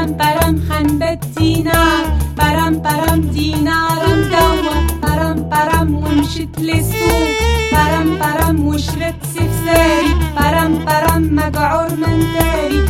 برم برم خنبت دينار، برم برم دينار مدور، برم برم ومشت للسوق، برم برم وشرت سفساري، برم برم مجعور من داري،